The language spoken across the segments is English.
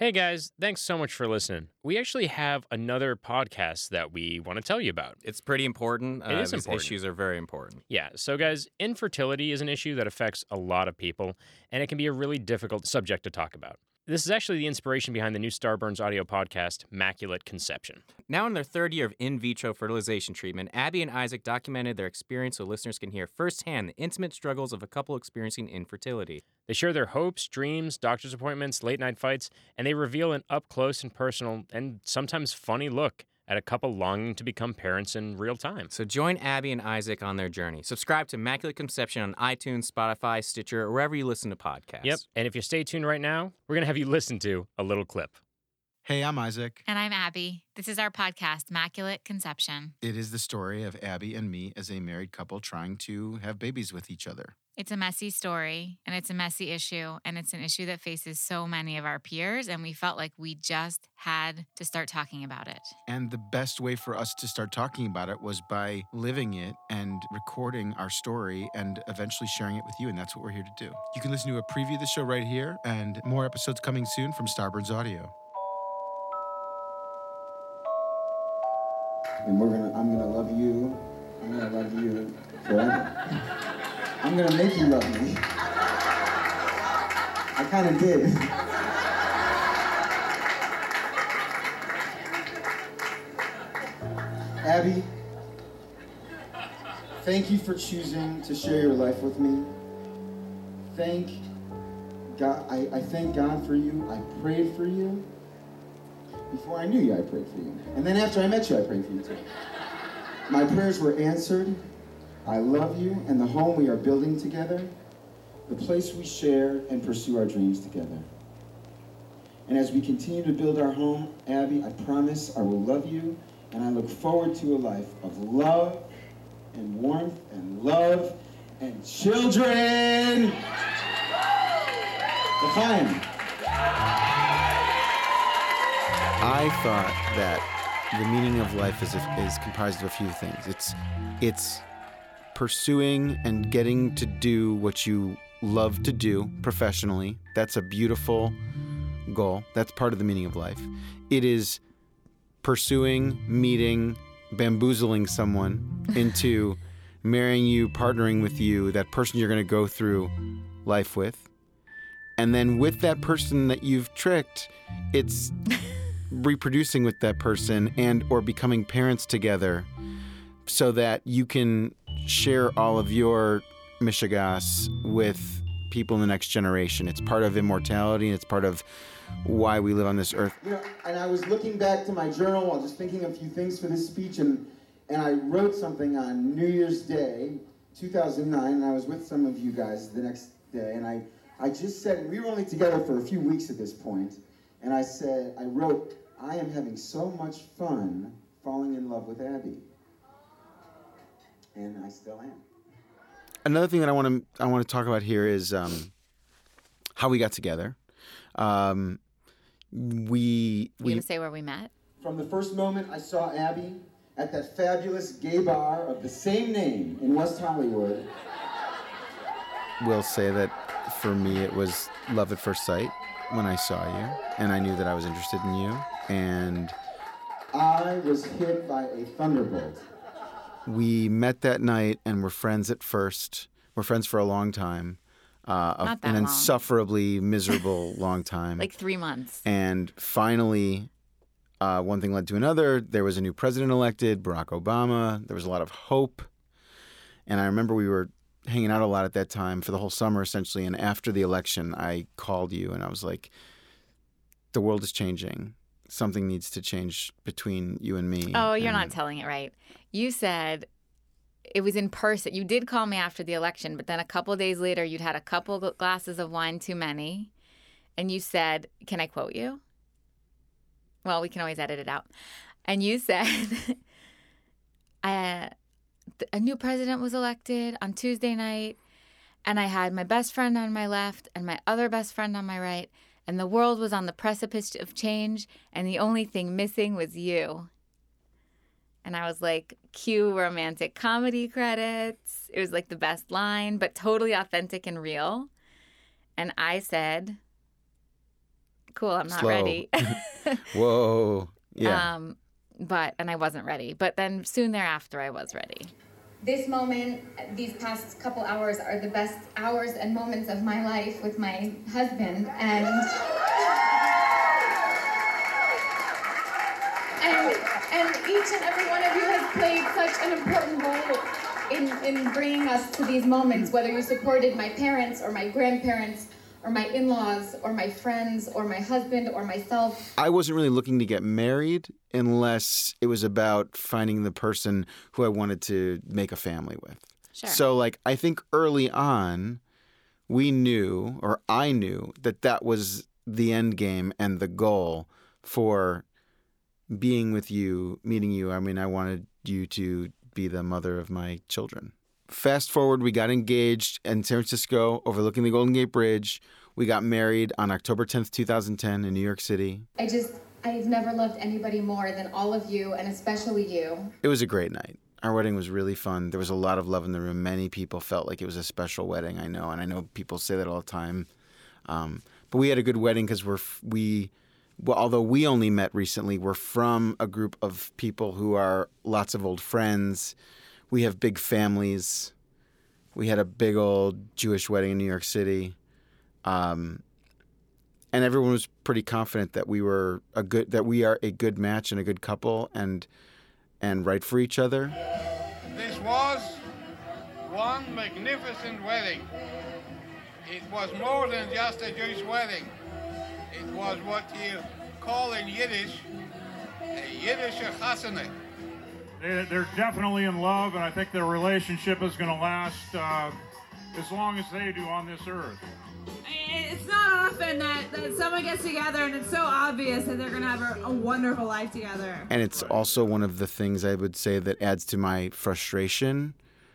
Hey guys, thanks so much for listening. We actually have another podcast that we want to tell you about. It's pretty important. It is These important. issues are very important. Yeah, so guys, infertility is an issue that affects a lot of people, and it can be a really difficult subject to talk about. This is actually the inspiration behind the new Starburns audio podcast, Immaculate Conception. Now in their third year of in vitro fertilization treatment, Abby and Isaac documented their experience so listeners can hear firsthand the intimate struggles of a couple experiencing infertility. They share their hopes, dreams, doctor's appointments, late night fights, and they reveal an up close and personal and sometimes funny look at a couple longing to become parents in real time. So join Abby and Isaac on their journey. Subscribe to Immaculate Conception on iTunes, Spotify, Stitcher, or wherever you listen to podcasts. Yep, and if you stay tuned right now, we're going to have you listen to a little clip. Hey, I'm Isaac. And I'm Abby. This is our podcast, Immaculate Conception. It is the story of Abby and me as a married couple trying to have babies with each other. It's a messy story, and it's a messy issue, and it's an issue that faces so many of our peers, and we felt like we just had to start talking about it. And the best way for us to start talking about it was by living it and recording our story and eventually sharing it with you, and that's what we're here to do. You can listen to a preview of the show right here, and more episodes coming soon from Starburns Audio. And I'm gonna love you. I'm gonna love you forever. I'm gonna make you love me. I kind of did. Abby, thank you for choosing to share your life with me. Thank God. I thank God for you. I prayed for you. Before I knew you, I prayed for you. And then after I met you, I prayed for you too. My prayers were answered. I love you and the home we are building together, the place we share and pursue our dreams together. And as we continue to build our home, Abby, I promise I will love you, and I look forward to a life of love and warmth and love and children. L'chaim. I thought that the meaning of life is comprised of a few things. It's pursuing and getting to do what you love to do professionally. That's a beautiful goal. That's part of the meaning of life. It is pursuing, meeting, bamboozling someone into marrying you, partnering with you, that person you're going to go through life with. And then with that person that you've tricked, it's reproducing with that person and or becoming parents together so that you can share all of your mishigas with people in the next generation. It's part of immortality, and it's part of why we live on this earth. You know, and I was looking back to my journal while just thinking a few things for this speech, and I wrote something on New Year's Day, 2009, and I was with some of you guys the next day, and I just said, we were only together for a few weeks at this point, and I wrote, I am having so much fun falling in love with Abby. And I still am. Another thing that I want to talk about here is how we got together. We You gonna say where we met? From the first moment I saw Abby at that fabulous gay bar of the same name in West Hollywood. will say that for me it was love at first sight when I saw you, and I knew that I was interested in you, and I was hit by a thunderbolt. we met that night and were friends at first. We're friends for a long time. Not that an long. insufferably miserable long time. Like 3 months. And finally, one thing led to another. There was a new president elected, Barack Obama. There was a lot of hope. And I remember we were hanging out a lot at that time for the whole summer, essentially. And after the election, I called you and I was like, the world is changing. Something needs to change between you and me. Oh, you're And not telling it right. You said it was in person. You did call me after the election, but then a couple of days later, you'd had a couple glasses of wine too many. And you said, can I quote you? Well, we can always edit it out. And you said, a new president was elected on Tuesday night, and I had my best friend on my left and my other best friend on my right, and the world was on the precipice of change, and the only thing missing was you. And I was like, cue romantic comedy credits. It was like the best line, but totally authentic and real. And I said, cool, I'm not Slow. ready. Whoa. Yeah. And I wasn't ready. But then soon thereafter, I was ready. This moment, these past couple hours are the best hours and moments of my life with my husband, and each and every one of you has played such an important role in bringing us to these moments, whether you supported my parents or my grandparents or my in-laws or my friends or my husband or myself. I wasn't really looking to get married unless it was about finding the person who I wanted to make a family with. Sure. So, like, I think early on, we knew, or I knew, that was the end game and the goal for being with you, meeting you. I mean, I wanted you to be the mother of my children. Fast forward, we got engaged in San Francisco, overlooking the Golden Gate Bridge. We got married on October 10th, 2010 in New York City. I've never loved anybody more than all of you, and especially you. It was a great night. Our wedding was really fun. There was a lot of love in the room. Many people felt like it was a special wedding, I know, and I know people say that all the time. But we had a good wedding because although we only met recently, we're from a group of people who are lots of old friends. We have big families. We had a big old Jewish wedding in New York City. And everyone was pretty confident that we are a good match and a good couple and right for each other. This was one magnificent wedding. It was more than just a Jewish wedding. It was what you call in Yiddish a Yiddish chasana. They're definitely in love, and I think their relationship is going to last as long as they do on this earth. It's not often that someone gets together and it's so obvious that they're going to have a wonderful life together. And it's also one of the things I would say that adds to my frustration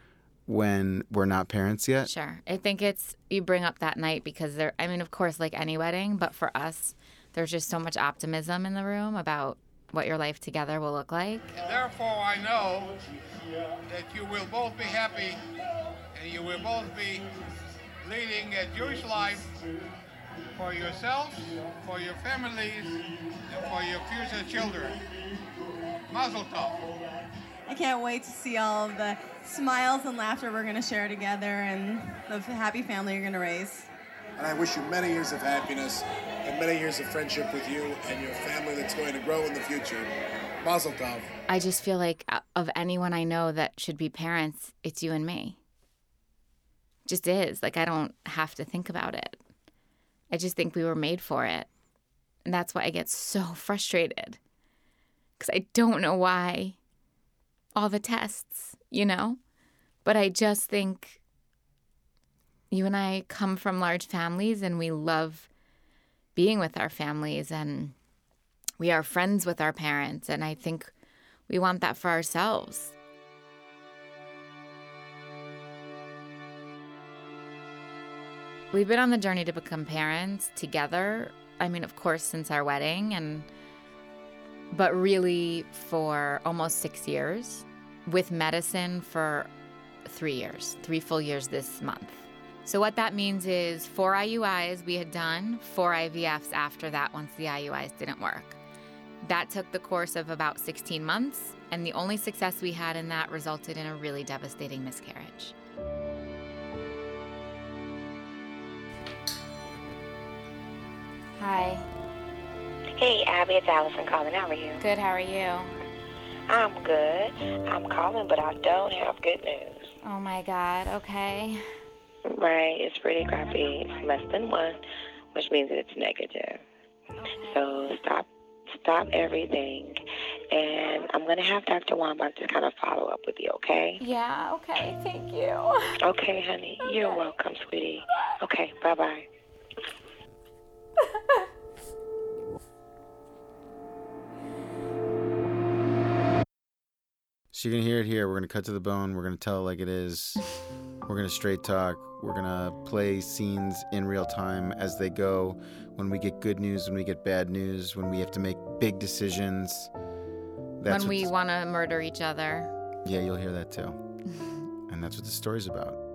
when we're not parents yet. Sure. I think you bring up that night because of course, like any wedding, but for us, there's just so much optimism in the room about what your life together will look like. Therefore, I know that you will both be happy and you will both be leading a Jewish life for yourselves, for your families, and for your future children. Mazel tov. I can't wait to see all of the smiles and laughter we're going to share together and the happy family you're going to raise. And I wish you many years of happiness and many years of friendship with you and your family that's going to grow in the future. Mazel tov. I just feel like of anyone I know that should be parents, it's you and me. Just is. Like, I don't have to think about it. I just think we were made for it. And that's why I get so frustrated. Because I don't know why all the tests, But I just think you and I come from large families and we love being with our families and we are friends with our parents. And I think we want that for ourselves. We've been on the journey to become parents together. Of course, since our wedding, but really for almost 6 years, with medicine for 3 years, 3 full years this month. So what that means is 4 IUIs we had done, 4 IVFs after that once the IUIs didn't work. That took the course of about 16 months, and the only success we had in that resulted in a really devastating miscarriage. Hi. Hey, Abby, it's Allison calling. How are you? Good, how are you? I'm good. I'm calling, but I don't have good news. Oh my God, okay. Right, it's pretty crappy. It's less than 1, which means that it's negative. Okay. So stop everything. And I'm going to have Dr. Wambach just kind of follow up with you, okay? Yeah, okay, thank you. Okay, honey. Okay. You're welcome, sweetie. Okay, bye-bye. So you're going to hear it here. We're going to cut to the bone. We're going to tell it like it is. We're going to straight talk. We're going to play scenes in real time as they go. When we get good news, when we get bad news, when we have to make big decisions. When we want to murder each other. Yeah, you'll hear that too. And that's what the story's about.